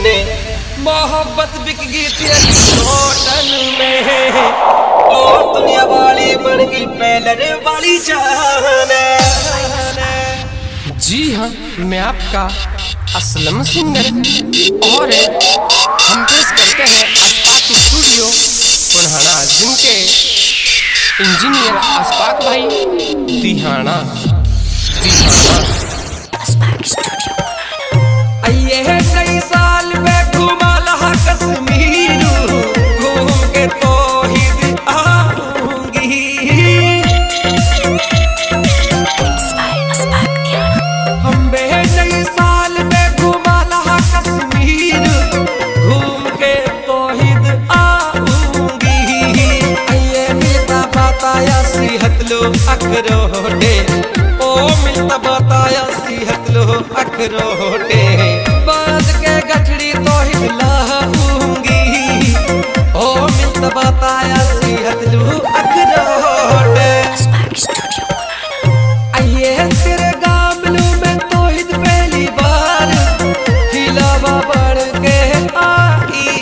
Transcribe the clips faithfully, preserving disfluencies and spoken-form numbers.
जाने मोहब्बत बिक गई तेरी होटल में, ओ दुनिया वाली बन गई पेलर वाली जाने। जी हाँ, मैं आपका असलम सिंगर और हम पेश करते हैं अशफाक स्टूडियो पुराना, जिनके इंजीनियर अशफाक भाई दिहाना दिहाना। अशफाक स्टूडियो आइए है नई साल में घुमा लहा कश्मीर, घूम के तौहीद आऊंगी। हम बे नई साल में घुमा लहा कश्मीर, घूम के तौहीद आऊंगी। आइए मिलता बताया सिहत लो अखरोटे, ओ मिलता बताया सिहत लो अखरोटे। बांध के गठड़ी तौहीद लाऊंगी, ओ मिलता बताया सिहत लो अखरोटे। आइए तेरे गामलों में तौहीद पहली बार हिलावा बढ़ के आई।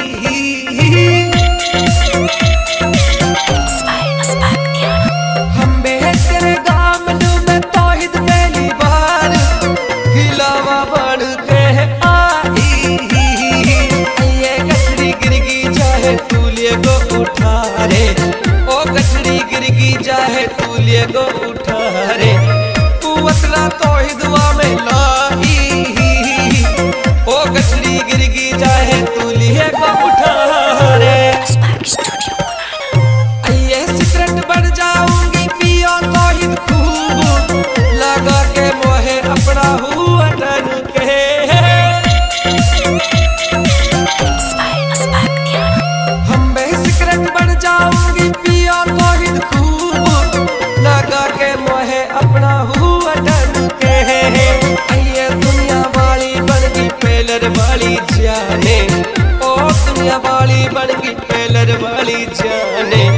हम बे तेरे गामलों में तौहीद पहली बार हिलावा बढ़ के आई। ये गठड़ी गिरगी चाहे तूलिए को उठा रे, ओ गठड़ी गिरगी चाहे तूलिए को उठा रे। कुवतला तौहीदवा में लाई, ओ गठड़ी गिरगी चाहे तूलिए को उठा रे। आइए सिगरेट बढ़ जाऊंगी पियो तौहीद खूब, लगा के मोहे अपना हुआ टन के। हम बे सिगरेट बढ़ जाऊंगी पियो तौहीद खूब, लगा के मोहे अपना हुआ टन के। आइए दुनिया वाली बन गई पेलर वाली जाने, ओ दुनिया वाली बन गई पेलर वाली जाने।